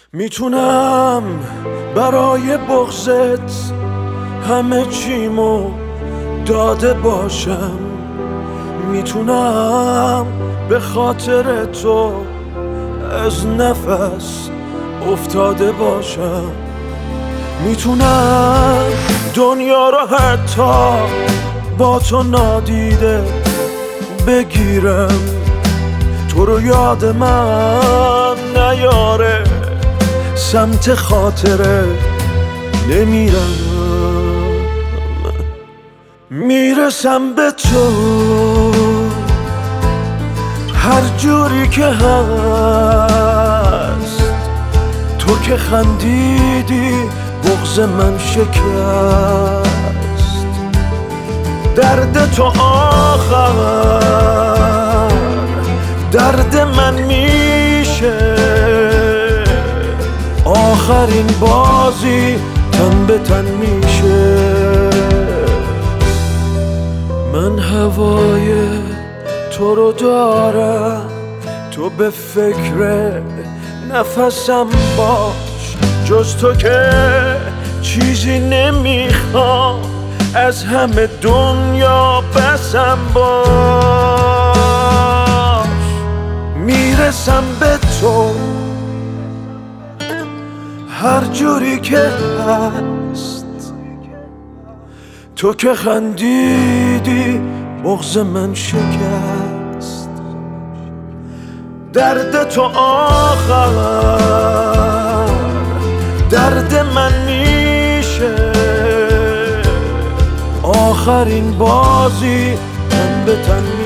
میتونم برای بغضت همه چیمو داده باشم، میتونم به خاطر تو از نفس افتاده باشم، میتونم دنیا رو حتی با تو نادیده بگیرم، تو رو یاد من نیاره سمت خاطره نمیرم، میرسم به تو هر جوری که هست، تو که خندیدی بغض من شکست، درد تو آخر درد من میشه، آخرین بازی تن به تن میشه، من هوای تو رو دارم، تو به فکر نفسم باش، جز تو که چیزی نمیخوام، از همه دنیا بسم باش، میرسم به تو هر جوری که هست، تو که خندیدی بغض من شکست، درد تو آخر درد من میشه، آخرین بازی تن به تن